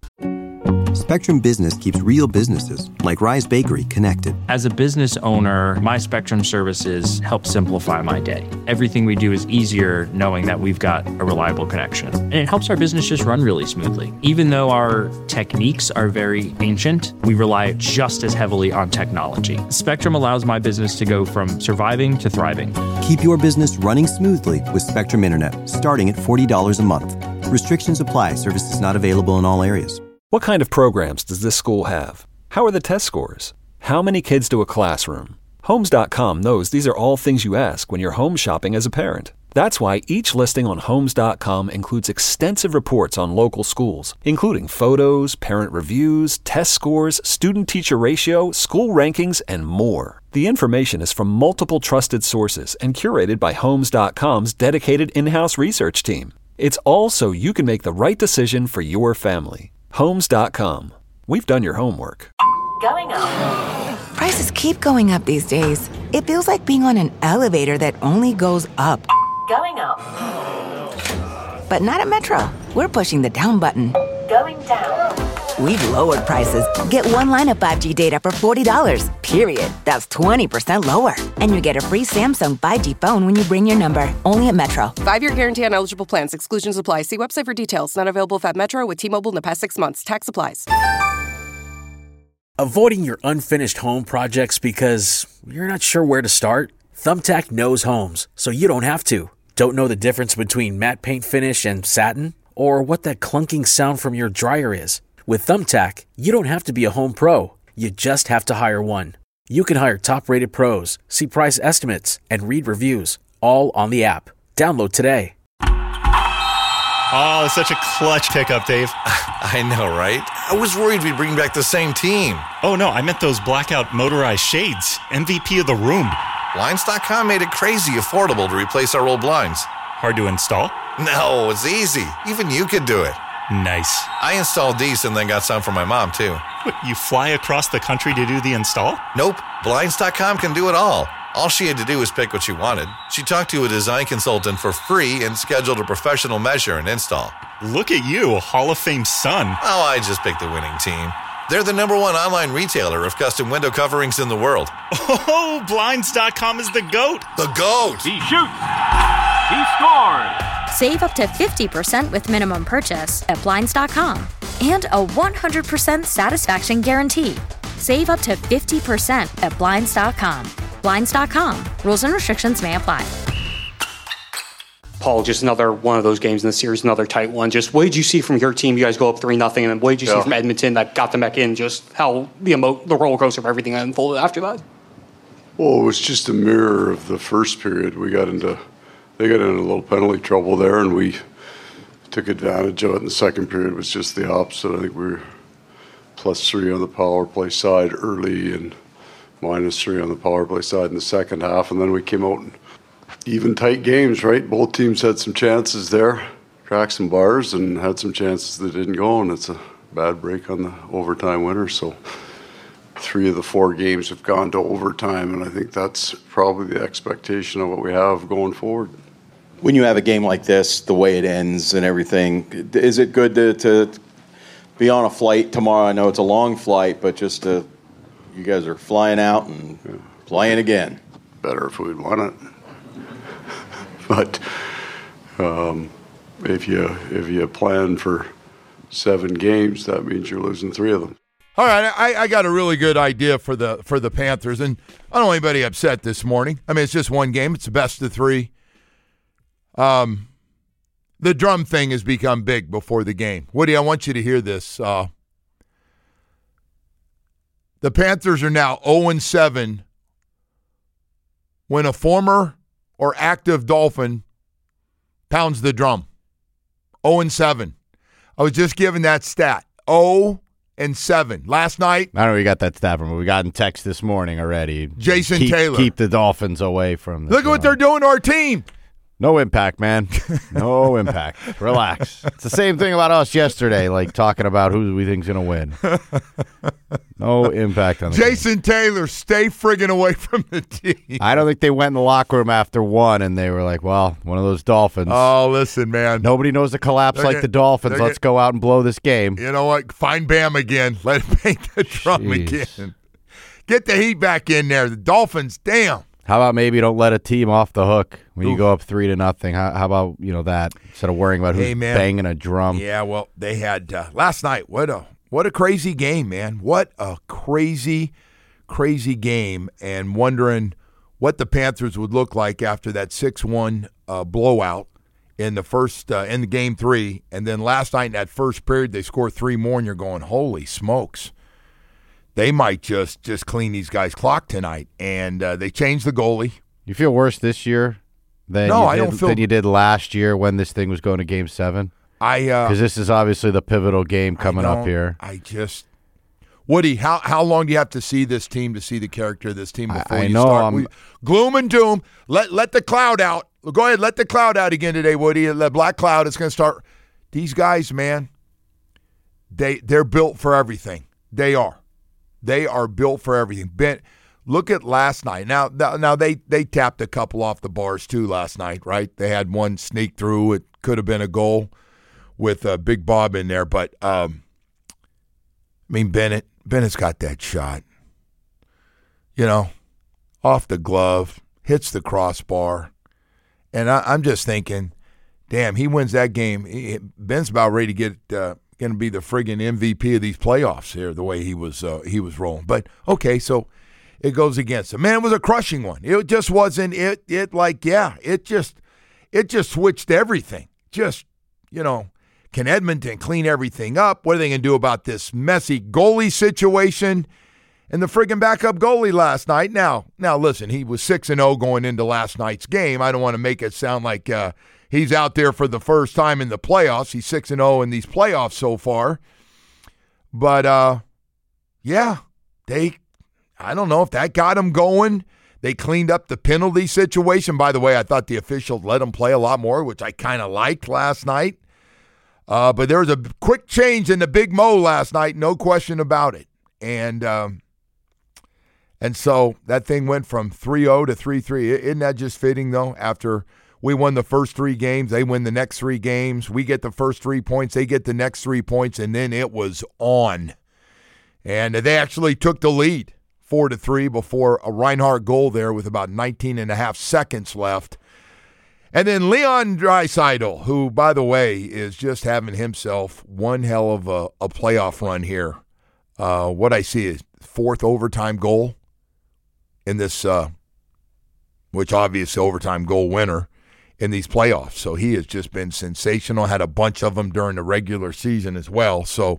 Spectrum Business keeps real businesses, like Rise Bakery, connected. As a business owner, my Spectrum services help simplify my day. Everything we do is easier knowing that we've got a reliable connection. And it helps our business just run really smoothly. Even though our techniques are very ancient, we rely just as heavily on technology. Spectrum allows my business to go from surviving to thriving. Keep your business running smoothly with Spectrum Internet, starting at forty dollars a month. Restrictions apply. Services not available in all areas. What kind of programs does this school have? How are the test scores? How many kids to a classroom? Homes dot com knows these are all things you ask when you're home shopping as a parent. That's why each listing on Homes dot com includes extensive reports on local schools, including photos, parent reviews, test scores, student-teacher ratio, school rankings, and more. The information is from multiple trusted sources and curated by Homes dot com's dedicated in-house research team. It's all so you can make the right decision for your family. Homes dot com. We've done your homework. Going up. Prices keep going up these days. It feels like being on an elevator that only goes up. Going up. But not at Metro. We're pushing the down button. Going down. We've lowered prices. Get one line of five G data for forty dollars, period. That's twenty percent lower. And you get a free Samsung five G phone when you bring your number. Only at Metro. Five-year guarantee on eligible plans. Exclusions apply. See website for details. Not available at Metro with T-Mobile in the past six months. Tax applies. Avoiding your unfinished home projects because you're not sure where to start? Thumbtack knows homes, so you don't have to. Don't know the difference between matte paint finish and satin? Or what that clunking sound from your dryer is? With Thumbtack, you don't have to be a home pro. You just have to hire one. You can hire top-rated pros, see price estimates, and read reviews, all on the app. Download today. Oh, such a clutch pickup, Dave. I know, right? I was worried we'd bring back the same team. Oh, no, I meant those blackout motorized shades. M V P of the room. Blinds dot com made it crazy affordable to replace our old blinds. Hard to install? No, it's easy. Even you could do it. Nice. I installed these and then got some for my mom, too. What, you fly across the country to do the install? Nope. Blinds dot com can do it all. All she had to do was pick what she wanted. She talked to a design consultant for free and scheduled a professional measure and install. Look at you, a Hall of Fame son. Oh, I just picked the winning team. They're the number one online retailer of custom window coverings in the world. Oh, Blinds dot com is the GOAT. The GOAT. He shoots. He scores. Save up to fifty percent with minimum purchase at Blinds dot com. And a one hundred percent satisfaction guarantee. Save up to fifty percent at Blinds dot com. Blinds dot com. Rules and restrictions may apply. Paul, just another one of those games in the series, another tight one. Just what did you see from your team? You guys go up three nothing, and then what did you yeah. see from Edmonton that got them back in? Just how the emo- the roller coaster of everything unfolded after that. Well, it was just a mirror of the first period. We got into they got into a little penalty trouble there, and we took advantage of it. In the second period was just the opposite. I think we were plus three on the power play side early, and minus three on the power play side in the second half, and then we came out and even tight games, right? Both teams had some chances there, cracked some bars, and had some chances that didn't go, and it's a bad break on the overtime winner. So three of the four games have gone to overtime, and I think that's probably the expectation of what we have going forward. When you have a game like this, the way it ends and everything, is it good to, to be on a flight tomorrow? I know it's a long flight, but just to, you guys are flying out and yeah. playing again. Better if we'd won it. But um, if you if you plan for seven games, that means you're losing three of them. All right, I, I got a really good idea for the for the Panthers, and I don't want anybody upset this morning. I mean, it's just one game. It's the best of three. Um, the drum thing has become big before the game. Woody, I want you to hear this. Uh, the Panthers are now oh and seven when a former or active Dolphin pounds the drum. oh and seven. I was just given that stat. oh and seven. Last night. I don't know where you got that stat from. We got in text this morning already. Jason keep, Taylor. Keep the Dolphins away from the Look at what they're doing to our team. No impact, man. No impact. Relax. It's the same thing about us yesterday, like talking about who we think's going to win. No impact on the Jason team. Taylor, stay friggin' away from the team. I don't think they went in the locker room after one and they were like, well, one of those Dolphins. Oh, listen, man. Nobody knows the collapse They're like get, the Dolphins. Let's get, go out and blow this game. You know what? Find Bam again. Let him paint the drum Jeez. again. Get the heat back in there. The Dolphins, damn. How about maybe don't let a team off the hook when Oof. you go up three to nothing? How, how about you know that instead of worrying about who's hey, banging a drum? Yeah, well, they had uh, last night. What a what a crazy game, man! What a crazy, crazy game, and wondering what the Panthers would look like after that six one uh, blowout in the first uh, in the game three, and then last night in that first period they score three more, and you're going, holy smokes! they might just just clean these guys' clock tonight. And uh, they changed the goalie. You feel worse this year than, no, you I did, don't feel... than you did last year when this thing was going to Game seven? I Because uh, this is obviously the pivotal game coming up here. I just... Woody, how how long do you have to see this team to see the character of this team before I, I you know start? I'm, We, gloom and doom. Let let the cloud out. Go ahead, let the cloud out again today, Woody. The black cloud is going to start. These guys, man, they they're built for everything. They are. They are built for everything. Ben, look at last night. Now now they they tapped a couple off the bars too last night, right? They had one sneak through. It could have been a goal with uh, Big Bob in there, but um, I mean Bennett. Bennett's got that shot, you know, off the glove, hits the crossbar. And I, I'm just thinking, damn, he wins that game. He, Ben's about ready to get uh, going to be the friggin' M V P of these playoffs here, the way he was uh, he was rolling. But, okay, so it goes against him. Man, it was a crushing one. It just wasn't, it, it like, yeah, it just, it just switched everything. Just, you know. Can Edmonton clean everything up? What are they going to do about this messy goalie situation? And the friggin' backup goalie last night. Now, now listen, he was six and oh going into last night's game. I don't want to make it sound like uh, he's out there for the first time in the playoffs. He's six and oh in these playoffs so far. But, uh, yeah, they, I don't know if that got him going. They cleaned up the penalty situation. By the way, I thought the officials let him play a lot more, which I kind of liked last night. Uh, but there was a quick change in the Big Mo last night, no question about it. And um, and so that thing went from three oh to three three. Isn't that just fitting, though? After we won the first three games, they win the next three games. We get the first three points, they get the next three points, and then it was on. And they actually took the lead, four to three, before a Reinhart goal there with about nineteen and a half seconds left. And then Leon Draisaitl, who, by the way, is just having himself one hell of a, a playoff run here. Uh, what I see is fourth overtime goal in this, uh, which obviously overtime goal winner in these playoffs. So he has just been sensational, had a bunch of them during the regular season as well. So,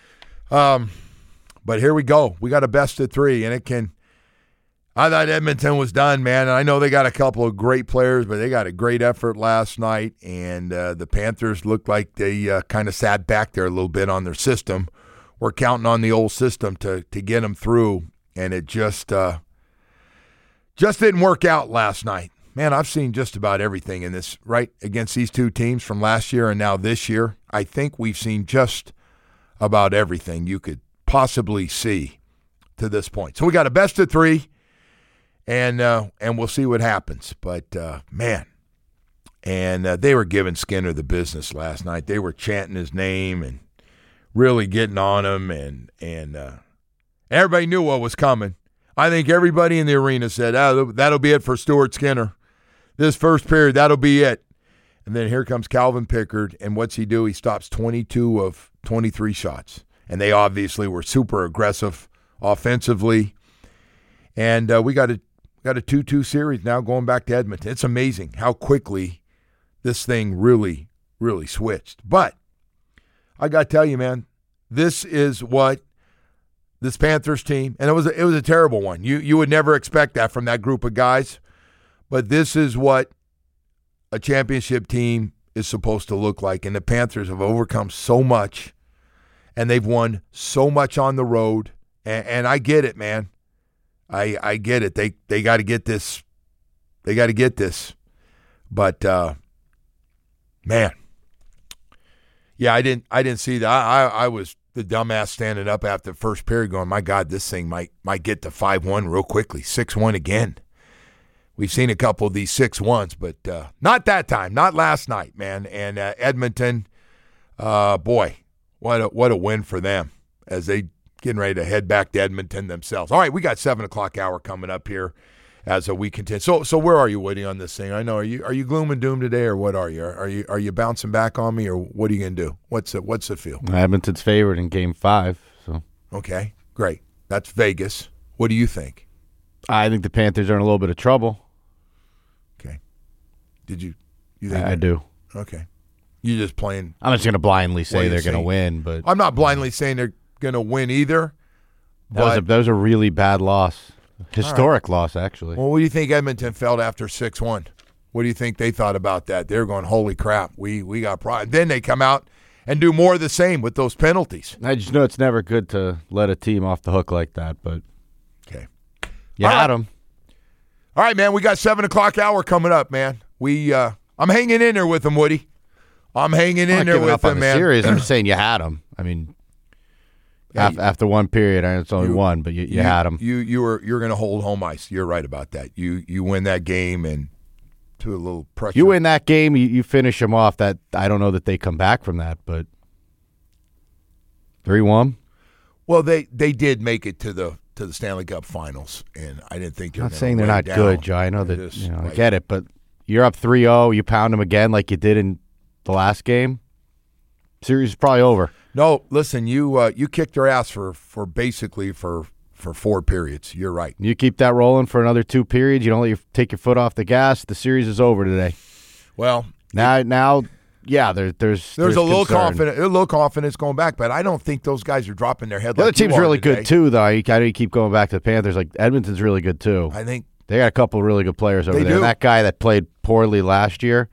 um, but here we go. We got a best of three, and it can – I thought Edmonton was done, man. And I know they got a couple of great players, but they got a great effort last night. And uh, the Panthers looked like they uh, kind of sat back there a little bit on their system. We're counting on the old system to to get them through, and it just uh, just didn't work out last night. Man, I've seen just about everything in this, right, against these two teams from last year and now this year. I think we've seen just about everything you could possibly see to this point. So we got a best of three. And uh, and we'll see what happens. But, uh, man, and uh, they were giving Skinner the business last night. They were chanting his name and really getting on him. And, and uh, everybody knew what was coming. I think everybody in the arena said, oh, that'll be it for Stuart Skinner. This first period, that'll be it. And then here comes Calvin Pickard. And what's he do? He stops twenty-two of twenty-three shots. And they obviously were super aggressive offensively. And uh, we got to. Got a two two series now going back to Edmonton. It's amazing how quickly this thing really, really switched. But I got to tell you, man, this is what this Panthers team, and it was a, it was a terrible one. You you would never expect that from that group of guys. But this is what a championship team is supposed to look like. And the Panthers have overcome so much, and they've won so much on the road. And, and I get it, man. I, I get it. They they got to get this. They got to get this. But uh, man, yeah, I didn't I didn't see that. I, I I was the dumbass standing up after the first period, going, my God, this thing might might get to five one real quickly, six one again. We've seen a couple of these six ones, but uh, not that time, not last night, man. And uh, Edmonton, uh, boy, what a, what a win for them as they. Getting ready to head back to Edmonton themselves. All right, we got seven o'clock hour coming up here as a we continue. So, so where are you, Woody, on this thing? I know. Are you are you gloom and doom today, or what are you? Are you are you bouncing back on me, or what are you gonna do? What's the what's the feel? Edmonton's favored in Game Five. So okay, great. That's Vegas. What do you think? I think the Panthers are in a little bit of trouble. Okay. Did you? You think I, I do. Okay. You're just playing. I'm just gonna blindly say they're gonna win, but I'm not blindly saying they're going to win either, That was, a, that was a really bad loss. Historic right. loss, actually. Well, what do you think Edmonton felt after six one? What do you think they thought about that? They're going, holy crap, we, we got pride. Then they come out and do more of the same with those penalties. I just know it's never good to let a team off the hook like that, but okay, you All had right. them. All right, man, we got seven o'clock hour coming up, man. We, uh, I'm hanging in there with them, Woody. I'm hanging I'm in not there giving with up on them, the man. series. I'm just saying you had them. I mean, Yeah, af- after one period, I know it's only you- one, but you, you, you had them. You you were you're going to hold home ice. You're right about that. You you win that game and to a little pressure. You win that game, you, you finish them off. That I don't know that they come back from that, but three one. Well, they, they did make it to the to the Stanley Cup Finals, and I didn't think they I'm were not gonna saying they're lay not down. good, Joe. I know They're that just you know, I like- get it, but you're up three oh. You pound them again like you did in the last game. Series is probably over. No, listen, you uh, you kicked their ass for, for basically for, for four periods. You're right. You keep that rolling for another two periods. You don't let your take your foot off the gas. The series is over today. Well, now now yeah, there, there's There's, a little concern. confidence, a little confidence going back, but I don't think those guys are dropping their head. The other like you team's are really today. good too, though. You kind of keep going back to the Panthers. Like Edmonton's really good too. I think they got a couple of really good players over They there. do. That guy that played poorly last year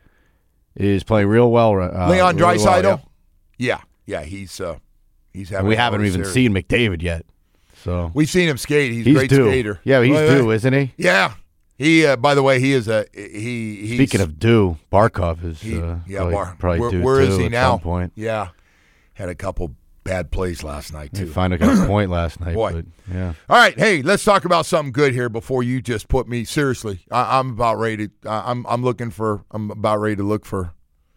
is playing real well. Uh, Leon really well, Draisaitl. yeah. Yeah, yeah, he's uh, he's having. And we a hell haven't of a even series. seen McDavid yet. So We've seen him skate. He's, He's a great due. skater. Yeah, he's Wait, due, wait. isn't he? Yeah, he. Uh, by the way, he is a he. He's, Speaking of due, Barkov is he, uh, yeah, probably, Bar. probably where, due where is too he at now? some point. Yeah, had a couple bad plays last night He too. finally got a point last night. Boy. But, yeah. All right, hey, let's talk about something good here before you just put me seriously. I, I'm about ready. To, I, I'm I'm looking for. I'm about ready to look for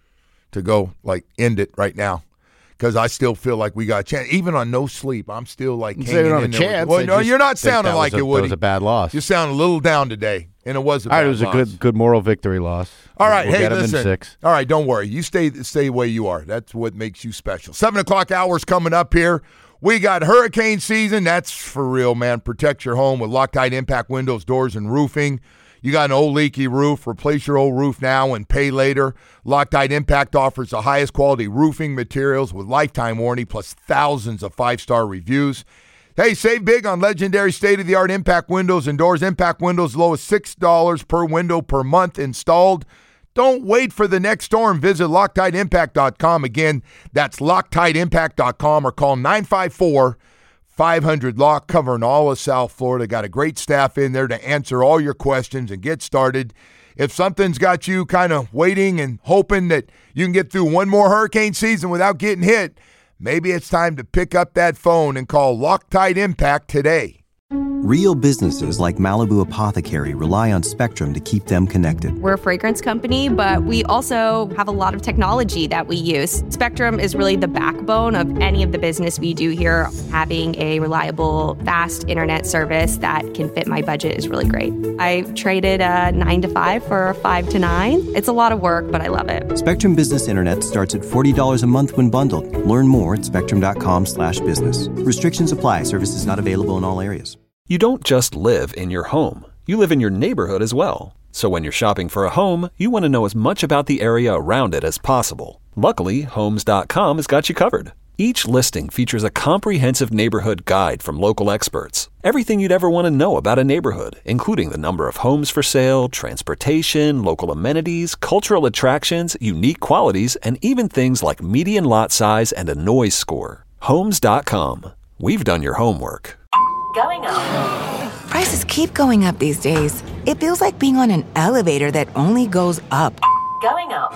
to go like end it right now. Because I still feel like we got a chance. Even on no sleep, I'm still like You hanging say we don't in have a there with- chance. Well, I no, just you're not think sounding that like was a- it, Woody. That was a bad loss. You sound a little down today, and it was a All bad right, it was loss. a good good moral victory loss. All right, We'll hey, get him in listen. six. All right, don't worry. You stay stay the way you are. That's what makes you special. Seven o'clock hours coming up here. We got hurricane season. That's for real, man. Protect your home with Loctite Impact windows, doors, and roofing. You got an old leaky roof, replace your old roof now and pay later. Loctite Impact offers the highest quality roofing materials with lifetime warranty plus thousands of five-star reviews. Hey, save big on legendary state-of-the-art Impact windows and doors. Impact windows low as six dollars per window per month installed. Don't wait for the next storm. Visit Loctite Impact dot com. Again, that's Loctite Impact dot com or call nine five four, five hundred, lock, covering all of South Florida. Got a great staff in there to answer all your questions and get started. If something's got you kind of waiting and hoping that you can get through one more hurricane season without getting hit, maybe it's time to pick up that phone and call Loctite Impact today. Real businesses like Malibu Apothecary rely on Spectrum to keep them connected. We're a fragrance company, but we also have a lot of technology that we use. Spectrum is really the backbone of any of the business we do here. Having a reliable, fast internet service that can fit my budget is really great. I traded a nine to five for a five to nine. It's a lot of work, but I love it. Spectrum Business Internet starts at forty dollars a month when bundled. Learn more at spectrum.com slash business. Restrictions apply. Services not available in all areas. You don't just live in your home. You live in your neighborhood as well. So when you're shopping for a home, you want to know as much about the area around it as possible. Luckily, Homes dot com has got you covered. Each listing features a comprehensive neighborhood guide from local experts. Everything you'd ever want to know about a neighborhood, including the number of homes for sale, transportation, local amenities, cultural attractions, unique qualities, and even things like median lot size and a noise score. Homes dot com. We've done your homework. Going up. Prices keep going up these days. It feels like being on an elevator that only goes up. Going up.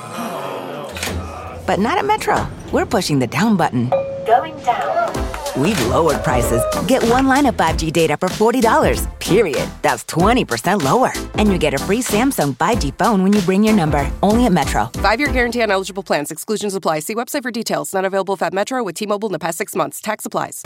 But not at Metro. We're pushing the down button. Going down. We've lowered prices. Get one line of five G data for forty dollars, period. That's twenty percent lower. And you get a free Samsung five G phone when you bring your number. Only at Metro. Five-year guarantee on eligible plans. Exclusions apply. See website for details. Not available if at Metro with T-Mobile in the past six months. Tax applies.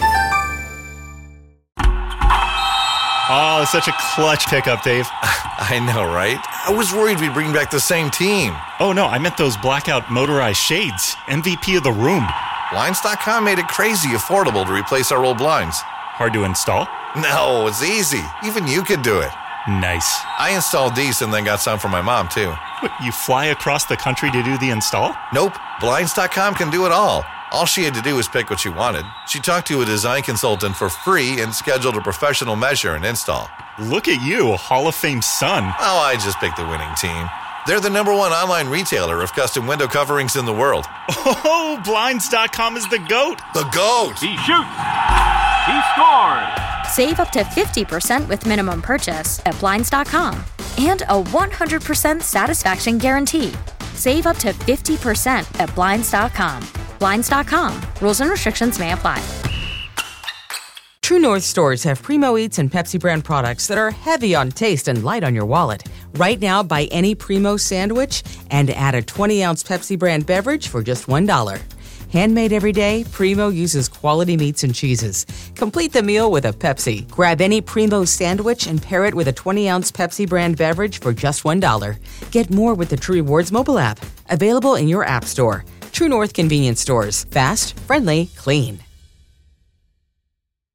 Oh, it's such a clutch pickup, Dave. I know, right? I was worried we'd bring back the same team. Oh, no, I meant those blackout motorized shades. M V P of the room. Blinds dot com made it crazy affordable to replace our old blinds. Hard to install? No, it's easy. Even you could do it. Nice. I installed these and then got some for my mom, too. What, you fly across the country to do the install? Nope. Blinds dot com can do it all. All she had to do was pick what she wanted. She talked to a design consultant for free and scheduled a professional measure and install. Look at you, Hall of Fame son. Oh, I just picked the winning team. They're the number one online retailer of custom window coverings in the world. Oh, Blinds dot com is the GOAT. The GOAT! He shoots. He scores. Save up to fifty percent with minimum purchase at Blinds dot com. And a one hundred percent satisfaction guarantee. Save up to fifty percent at Blinds dot com. Blinds dot com. Rules and restrictions may apply. True North stores have Primo Eats and Pepsi brand products that are heavy on taste and light on your wallet. Right now, buy any Primo sandwich and add a twenty-ounce Pepsi brand beverage for just one dollar. Handmade every day, Primo uses quality meats and cheeses. Complete the meal with a Pepsi. Grab any Primo sandwich and pair it with a twenty-ounce Pepsi brand beverage for just one dollar. Get more with the True Rewards mobile app. Available in your app store. True North convenience stores. Fast, friendly, clean.